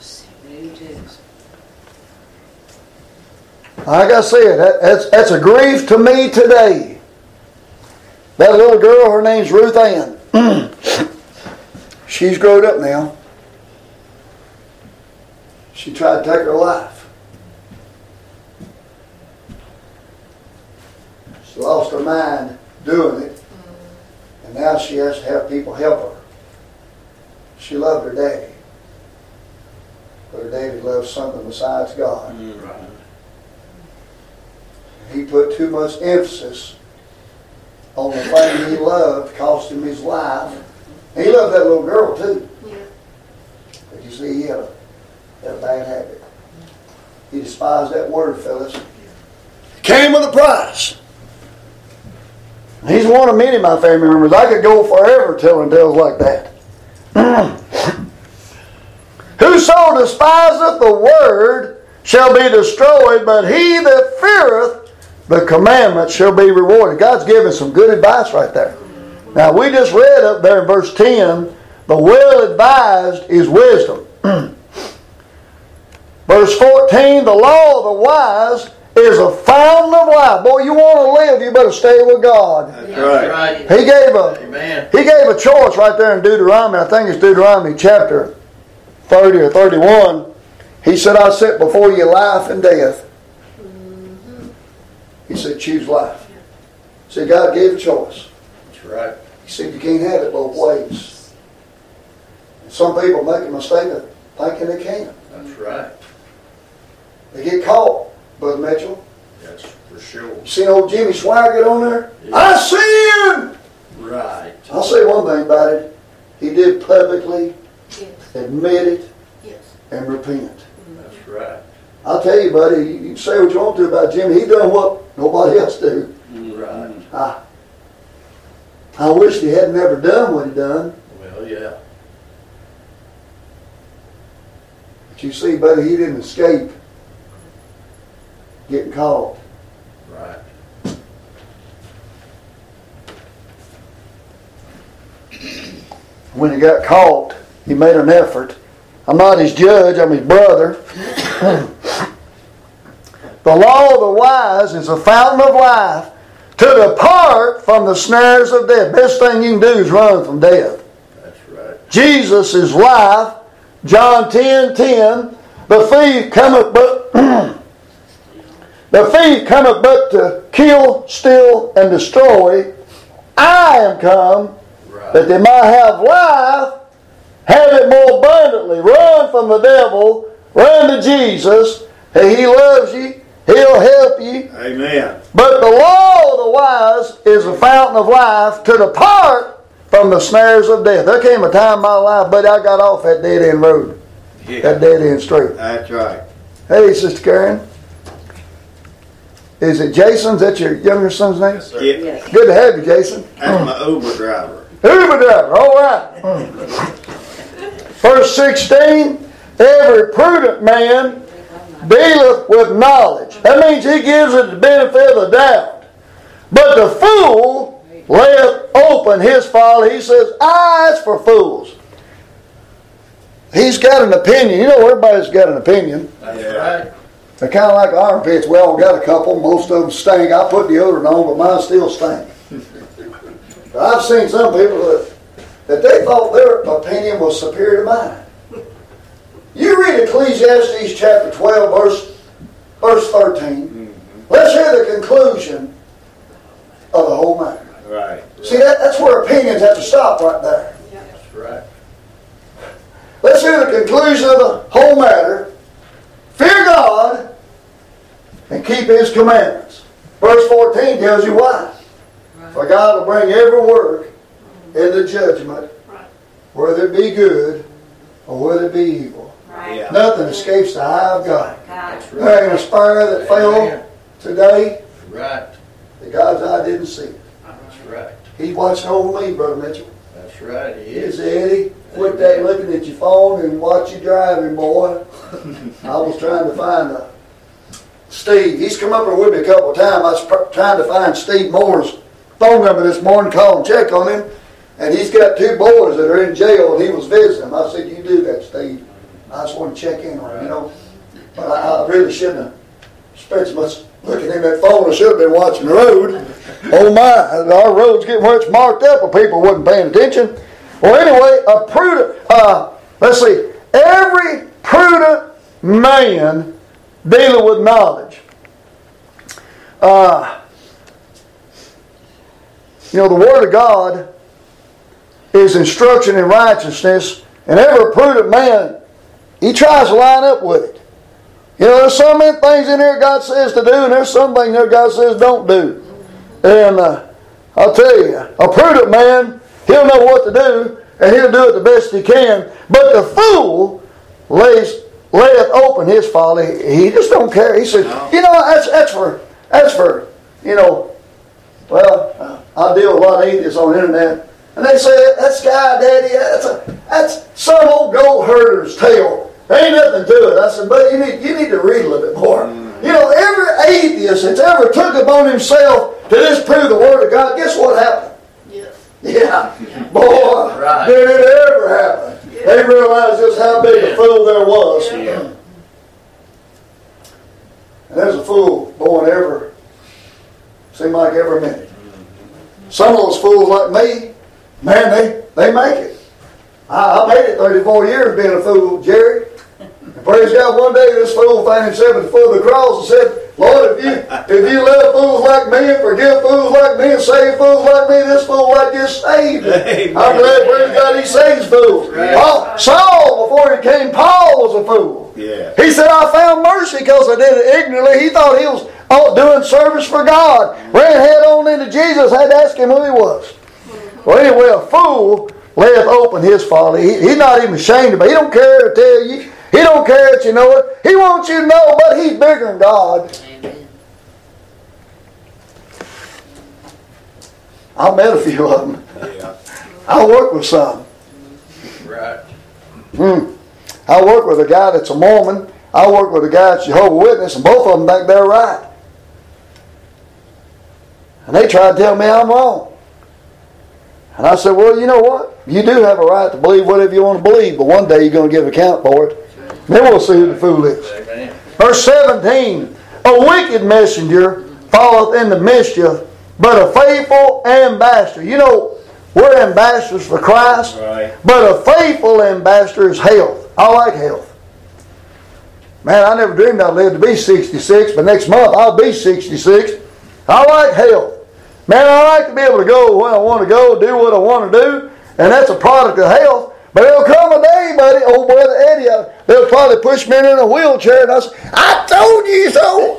S1: Like I said, that's a grief to me today. That little girl, her name's Ruth Ann. She's grown up now. She tried to take her life. She lost her mind doing it. And now she has to have people help her. She loved her daddy. But her daddy loved something besides God. Right. He put too much emphasis on the thing he loved, cost him his life. And he loved that little girl too. Yeah. But you see, he had a bad habit. He despised that word, fellas. Came with a price. He's one of many of my family members. I could go forever telling tales like that. Whoso despiseth the word shall be destroyed, but he that feareth the commandment shall be rewarded. God's giving some good advice right there. Now we just read up there in verse 10, the well advised is wisdom. Verse 14, the law of the wise is a fountain of life. Boy, you want to live, you better stay with God.
S2: That's right.
S1: He gave a choice right there in Deuteronomy. I think it's Deuteronomy chapter 30 or 31. He said, I set before you life and death. He said, choose life. He said, God gave a choice.
S2: That's right.
S1: He said, you can't have it both ways. And some people make a mistake of thinking they can.
S2: That's right.
S1: They get caught, Brother Mitchell.
S2: That's for sure.
S1: You seen old Jimmy Swire get on there?
S2: Yeah.
S1: I sinned!
S2: Right.
S1: I'll say one thing about it. He did publicly
S3: Yes.
S1: admit it
S3: Yes.
S1: and repent.
S2: That's right.
S1: I'll tell you, buddy, you can say what you want to about Jimmy. He done what nobody else do.
S2: Right.
S1: I wish he hadn't never done what he done.
S2: Well, yeah.
S1: But you see, buddy, he didn't escape getting caught.
S2: Right.
S1: When he got caught, he made an effort. I'm not his judge, I'm his brother. The law of the wise is a fountain of life to depart from the snares of death. Best thing you can do is run from death.
S2: That's right.
S1: Jesus is life. John 10:10. The thief cometh but to kill, steal, and destroy. I am come that they might have life, have it more abundantly. Run from the devil. Run to Jesus. Hey, He loves you. He'll help you.
S2: Amen.
S1: But the law of the wise is a fountain of life to depart from the snares of death. There came a time in my life, buddy, I got off that dead end road.
S2: Yeah.
S1: That dead end street.
S2: That's right.
S1: Hey, Sister Karen. Is it Jason? Is that your younger son's name?
S2: Yes, sir. Yeah.
S1: Good to have you, Jason.
S2: That's my Uber driver.
S1: Uber driver, all right. Verse 16, every prudent man dealeth with knowledge. That means he gives it the benefit of the doubt. But the fool layeth open his folly. He says, that's for fools. He's got an opinion. You know, everybody's got an opinion.
S2: That's right.
S1: They're kind of like armpits. We all got a couple. Most of them stink. I put deodorant on, but mine still stink. I've seen some people that they thought their opinion was superior to mine. You read Ecclesiastes chapter 12, verse 13. Mm-hmm. Let's hear the conclusion of the whole matter.
S2: Right.
S1: See, that's where opinions have to stop right there.
S2: That's right.
S1: Let's hear the conclusion of the whole matter. Fear God and keep His commandments. Verse 14 tells you why. For God will bring every work into judgment, whether it be good or whether it be evil.
S2: Yeah.
S1: Nothing escapes the eye of God.
S2: That's right.
S1: There ain't a sparrow that fell today
S2: Right.
S1: that God's eye didn't see.
S2: That's right.
S1: He's watching over me, Brother Mitchell.
S2: That's right. He
S1: He
S2: is.
S1: said, Eddie, quit that looking at your phone and watch you driving, boy. I was trying to find Steve. He's come up here with me a couple of times. I was trying to find Steve Moore's phone number this morning, call and check on him. And he's got 2 boys that are in jail, and he was visiting them. I said, you do that, Steve. I just want to check in on him, you know. But I really shouldn't have spent so much looking at that phone. I should have been watching the road. Oh my, our road's getting where it's marked up, but people wasn't paying attention. Well, anyway, a prudent, let's see, every prudent man dealing with knowledge. You know, the Word of God is instruction in righteousness, and every prudent man, he tries to line up with it. You know, there's so many things in here God says to do, and there's some things there God says don't do. And I'll tell you, a prudent man, he'll know what to do, and he'll do it the best he can. But the fool layeth open his folly. He just don't care. He says, you know, that's for, you know, well, I deal with a lot of atheists on the internet, and they say, that Sky Daddy, that's some old goat herder's tale. There ain't nothing to it. I said, but you need to read a little bit more. You know, every atheist that's ever took upon himself to disprove the Word of God, guess what happened? Yeah. Boy,
S2: Right.
S1: did it ever happen. Yeah. They realized just how big a fool there was.
S2: Yeah.
S1: And there's a fool born seem like every minute. Some of those fools like me, man, they make it. I made it 34 years being a fool, Jerry. And praise God, one day this fool found himself at the foot of the cross and said, Lord, if you love fools like me and forgive fools like me and save fools like me, this fool like this saved. I'm glad, praise God, he saves fools. Right. Saul, before he came, Paul was a fool.
S2: Yeah.
S1: He said, I found mercy because I did it ignorantly. He thought he was doing service for God. Ran head on into Jesus, had to ask him who he was. Well, anyway, a fool layeth open his folly. He's not even ashamed of it. He don't care to tell you. He don't care that you know it. He wants you to know, but he's bigger than God.
S4: Amen.
S1: I met a few of them.
S2: Yeah.
S1: I work with some.
S2: Right.
S1: I work with a guy that's a Mormon. I work with a guy that's Jehovah's Witness, and both of them think they're right. And they try to tell me I'm wrong. And I said, well, you know what? You do have a right to believe whatever you want to believe, but one day you're going to give account for it. Then we'll see who the fool is.
S2: Amen.
S1: Verse 17, a wicked messenger falleth into mischief, but a faithful ambassador. You know, we're ambassadors for Christ,
S2: Right.
S1: but a faithful ambassador is health. I like health. Man, I never dreamed I'd live to be 66, but next month I'll be 66. I like health. Man, I like to be able to go when I want to go, do what I want to do, and that's a product of health. But there'll come a day, buddy, old brother Eddie, they'll probably push me in a wheelchair, and I'll say, I told you so.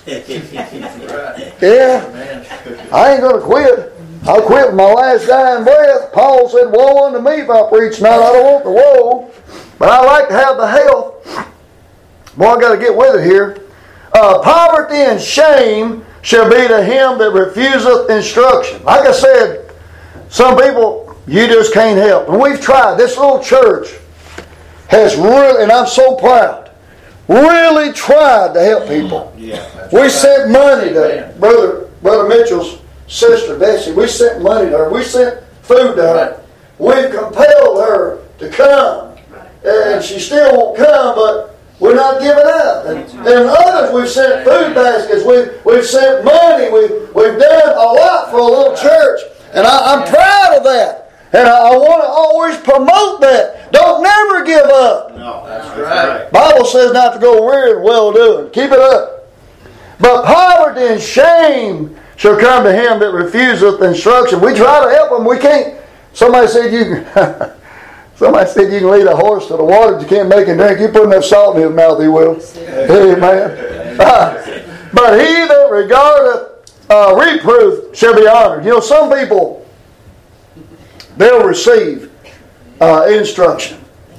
S1: Yeah, I ain't going to quit. I'll quit with my last dying breath. Paul said, woe unto me if I preach not. I don't want the woe, but I like to have the health. Boy, I got to get with it here. Poverty and shame shall be to him that refuseth instruction. Like I said, some people you just can't help. And we've tried. This little church has really, and I'm so proud, really tried to help people.
S2: Yeah.
S1: We sent money to Brother Mitchell's sister, Bessie. We sent money to her. We sent food to her. We've compelled her to come. And she still won't come, but we're not giving up. And others, we've sent food baskets. We've sent money. We've done a lot for a little church. And I'm proud of that. And I want to always promote that. Don't never give up.
S2: No, that's right.
S1: Bible says not to go weary in well-doing. Keep it up. But poverty and shame shall come to him that refuseth instruction. We try to help him. We can't. Somebody said you can lead a horse to the water, but you can't make him drink. You put enough salt in his mouth, he will. Amen. But he that regardeth reproof shall be honored. You know, some people, they'll receive instruction.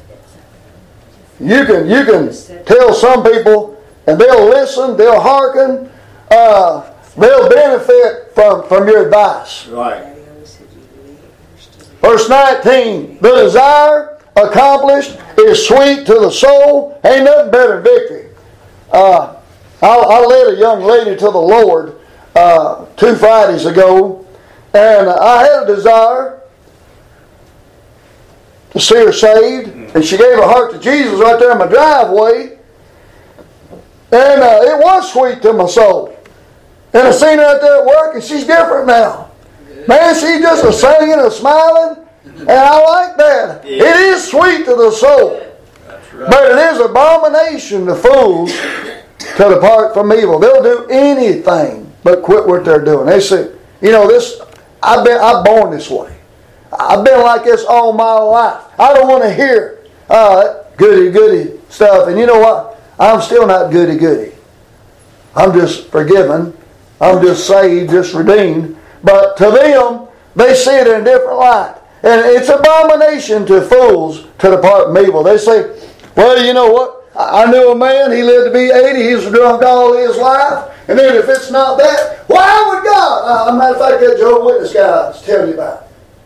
S1: You can tell some people, and they'll listen, they'll hearken, they'll benefit from your advice.
S2: Right.
S1: Verse 19, the desire accomplished is sweet to the soul. Ain't nothing better than victory. I led a young lady to the Lord 2 Fridays ago, and I had a desire to see her saved, and she gave her heart to Jesus right there in my driveway, and it was sweet to my soul. And I seen her out there at work, and she's different now. Man, she's just a singing and smiling, and I like that. It is sweet to the soul, but it is abomination to fools to depart from evil. They'll do anything but quit what they're doing. They say, you know, this. I'm born this way. I've been like this all my life. I don't want to hear goody stuff. And you know what? I'm still not goody. I'm just forgiven. I'm just saved, just redeemed. But to them, they see it in a different light. And it's abomination to fools to depart from evil. They say, well, you know what? I knew a man, he lived to be 80, he was drunk all his life. And then if it's not that, why would God? As a matter of fact, that Jehovah's Witness guy I was telling you about.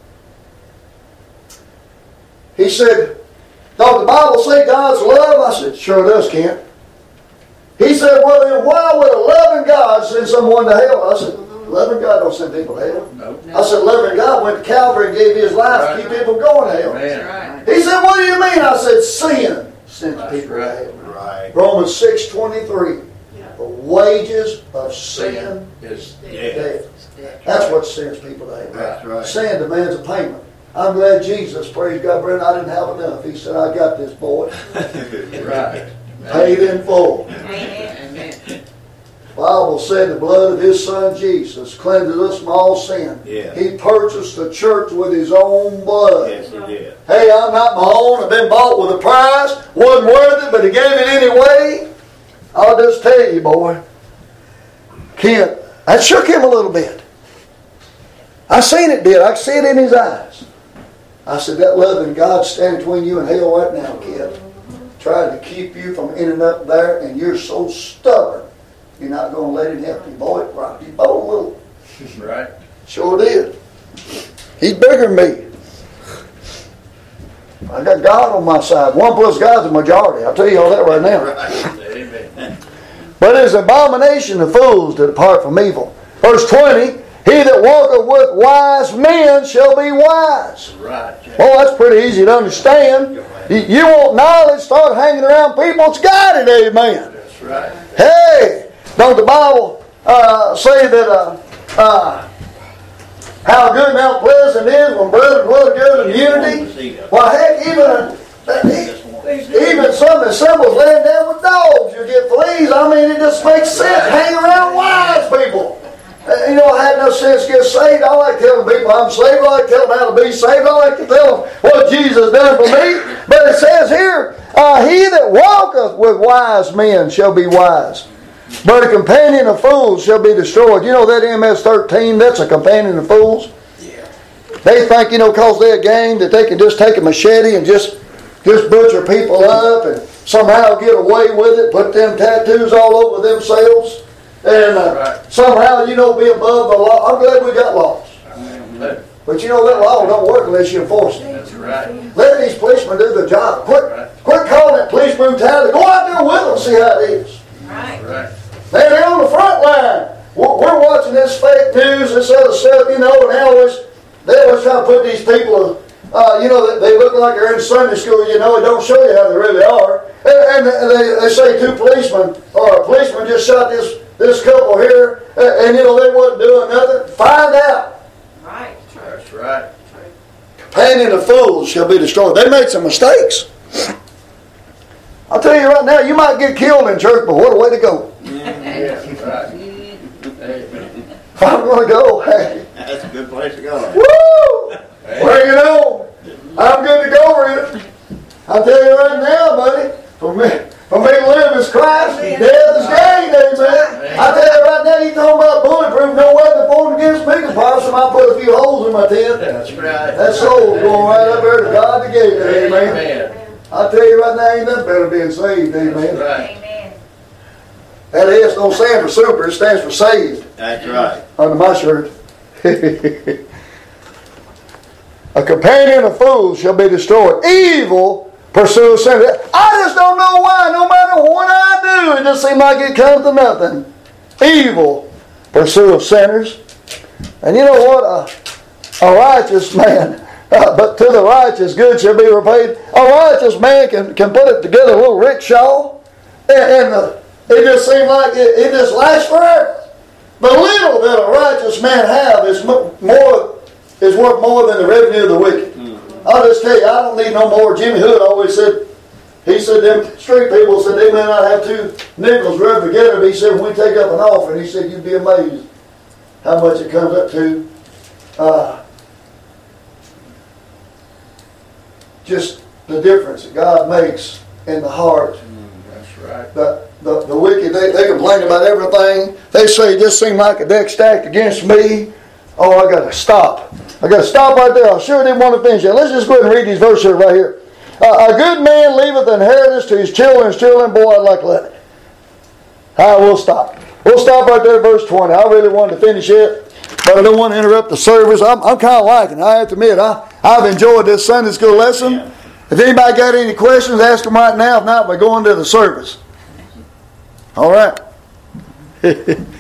S1: He said, don't the Bible say God's love? I said, sure does, Kent. He said, well then why would a loving God send someone to hell? I said, loving God don't send people to hell.
S2: Nope.
S1: I said, loving God went to Calvary and gave his life to keep people from going to hell.
S2: Amen.
S1: He said, what do you mean? I said, sin sends people to hell.
S2: Right.
S1: Romans 6:23. The wages of sin
S2: Is
S1: death. That's what sends people to hell.
S2: That's right.
S1: Sin demands a payment. I'm glad Jesus, praise God, Brent, I didn't have enough. He said, I got this, boy.
S2: Right.
S1: Paid in full.
S3: Amen.
S4: Amen.
S1: Well, Bible said the blood of His Son Jesus cleanses us from all sin.
S2: Yeah.
S1: He purchased the church with His own blood.
S2: Yes, He did.
S1: Hey, I'm not my own. I've been bought with a price. Wasn't worth it, but He gave it anyway. I'll just tell you, boy. Kent, that shook him a little bit. I seen it did. I could see it in his eyes. I said, that loving God standing between you and hell right now, kid. Trying to keep you from ending up there, and you're so stubborn. You're not going to let Him help you. Boy, it rocked you both a little.
S2: Right.
S1: Sure did. He's bigger than me. I got God on my side. 1 plus God's a majority. I'll tell you all that right now.
S2: Right. Amen.
S1: But it is abomination of fools to depart from evil. Verse 20, he that walketh with wise men shall be wise.
S2: Right.
S1: Well, that's pretty easy to understand. You want knowledge, start hanging around people that's guided, amen.
S2: That's right.
S1: Hey, don't the Bible say that how good and how pleasant it is when brothers dwell together in unity? Well, heck, even some assembles laying down with dogs, you get fleas. I mean, it just makes sense. Hang around wise people. I had no sense to get saved. I like telling people I'm saved. I like telling them how to be saved. I like to tell them what Jesus done for me. But it says here, he that walketh with wise men shall be wise. But a companion of fools shall be destroyed. You know that MS-13, that's a companion of fools?
S2: Yeah.
S1: They think, because they're a gang, that they can just take a machete and just butcher people up and somehow get away with it, put them tattoos all over themselves. And somehow, be above the law. I'm glad we got laws. But that law don't work unless you enforce it.
S2: That's right.
S1: Let these policemen do their job. Quit calling it police brutality. Go out there with them and see how it is.
S3: Right.
S2: Right.
S1: They're on the front line. We're watching this fake news, this other stuff, and they always try to put these people, they look like they're in Sunday school, it don't show you how they really are. And they say two policemen, or a policeman just shot this couple here, and they wasn't doing nothing. Find out.
S3: Right.
S2: That's right.
S1: Companion of fools shall be destroyed. They made some mistakes. I'll tell you right now, you might get killed in church, but what a way to go.
S2: Yeah, right. Amen.
S1: If I'm going to go, hey.
S2: That's a good place to go.
S1: Woo! Bring it on. I'm good to go, Rita. I'll tell you right now, buddy, for me to live is Christ, death is gain, amen. I tell you right now, you talking about bulletproof, no weapon formed against me can possibly. I put a few holes in my tent.
S2: That's right.
S1: That soul's going right up there to God that gave it, amen.
S2: Amen.
S1: I tell you right now, ain't nothing better than being saved, amen.
S2: That's right.
S3: Amen.
S1: That S don't stand for super, it stands for saved.
S2: That's right.
S1: Under my shirt. A companion of fools shall be destroyed. Evil pursues sin. I just don't know why. No matter what I do, it just seems like it comes to nothing. Evil pursues sinners. And you know what? A righteous man, but to the righteous good shall be repaid. A righteous man can put it together, a little rickshaw, and it just seems like it just lasts forever. The little that a righteous man have is worth more than the revenue of the wicked. I'll just tell you, I don't need no more. Jimmy Hood always said, he said them street people said they may not have two nickels rubbed together, but he said when we take up an offering, he said you'd be amazed how much it comes up to. Just the difference that God makes in the heart.
S2: That's right.
S1: The wicked, they complain about everything. They say it just seemed like a deck stacked against me. Oh, I got to stop. I got to stop right there. I sure didn't want to finish it. Let's just go ahead and read these verses right here. A good man leaveth inheritance to his children. Boy, I'd like to let it. We'll stop. We'll stop right there at verse 20. I really wanted to finish it, but I don't want to interrupt the service. I'm kind of liking it. I have to admit, I've enjoyed this Sunday school lesson. Yeah. If anybody got any questions, ask them right now. If not, we're going to the service. All right.